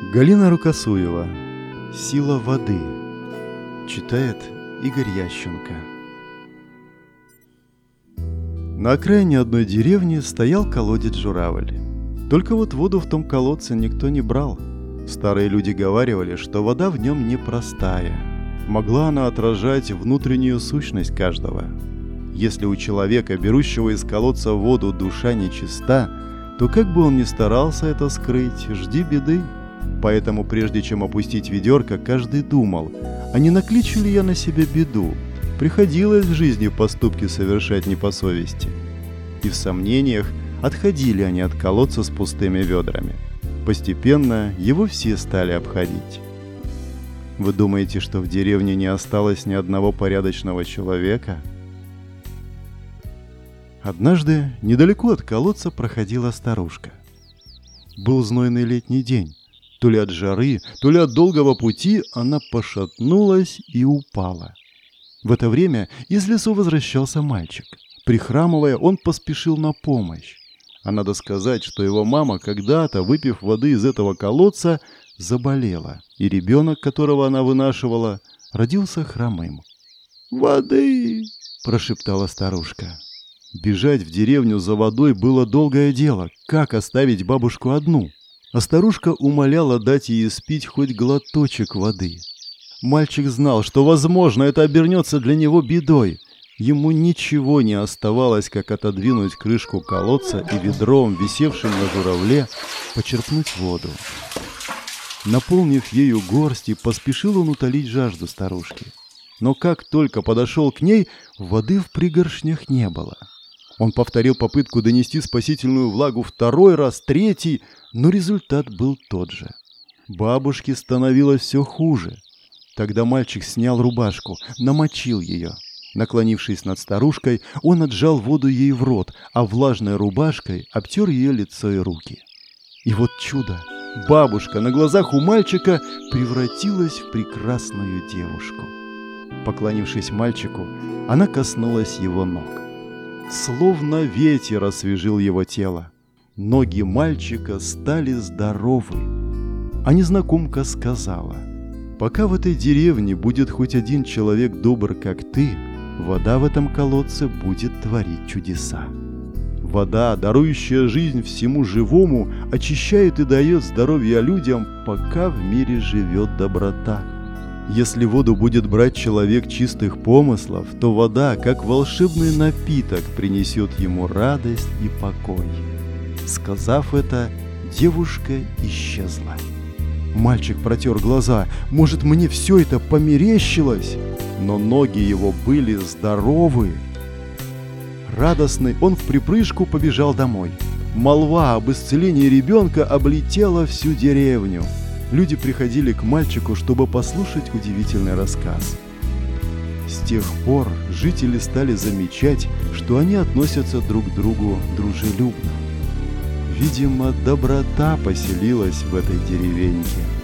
Галина Рукосуева. «Сила воды». Читает Игорь Ященко. На окраине одной деревни стоял колодец-журавль. Только вот воду в том колодце никто не брал. Старые люди говаривали, что вода в нем непростая. Могла она отражать внутреннюю сущность каждого. Если у человека, берущего из колодца воду, душа нечиста, то как бы он ни старался это скрыть, жди беды. Поэтому прежде чем опустить ведерко, каждый думал, а не накличу ли я на себя беду? Приходилось в жизни поступки совершать не по совести. И в сомнениях отходили они от колодца с пустыми ведрами. Постепенно его все стали обходить. Вы думаете, что в деревне не осталось ни одного порядочного человека? Однажды недалеко от колодца проходила старушка. Был знойный летний день. То ли от жары, то ли от долгого пути она пошатнулась и упала. В это время из лесу возвращался мальчик. Прихрамывая, он поспешил на помощь. А надо сказать, что его мама когда-то, выпив воды из этого колодца, заболела, и ребенок, которого она вынашивала, родился хромым. «Воды!» – прошептала старушка. Бежать в деревню за водой было долгое дело. Как оставить бабушку одну? А старушка умоляла дать ей спить хоть глоточек воды. Мальчик знал, что, возможно, это обернется для него бедой. Ему ничего не оставалось, как отодвинуть крышку колодца и ведром, висевшим на журавле, почерпнуть воду. Наполнив ею горсть, поспешил он утолить жажду старушки. Но как только подошел к ней, воды в пригоршнях не было. Он повторил попытку донести спасительную влагу второй раз, третий, но результат был тот же. Бабушке становилось все хуже. Тогда мальчик снял рубашку, намочил ее. Наклонившись над старушкой, он отжал воду ей в рот, а влажной рубашкой обтер ее лицо и руки. И вот чудо! Бабушка на глазах у мальчика превратилась в прекрасную девушку. Поклонившись мальчику, она коснулась его ног. Словно ветер освежил его тело. Ноги мальчика стали здоровы. А незнакомка сказала: «Пока в этой деревне будет хоть один человек добр, как ты, вода в этом колодце будет творить чудеса». Вода, дарующая жизнь всему живому, очищает и дает здоровье людям, пока в мире живет доброта. Если воду будет брать человек чистых помыслов, то вода, как волшебный напиток, принесет ему радость и покой. Сказав это, девушка исчезла. Мальчик протер глаза. Может, мне все это померещилось? Но ноги его были здоровы. Радостный, он вприпрыжку побежал домой. Молва об исцелении ребенка облетела всю деревню. Люди приходили к мальчику, чтобы послушать удивительный рассказ. С тех пор жители стали замечать, что они относятся друг к другу дружелюбно. Видимо, доброта поселилась в этой деревеньке.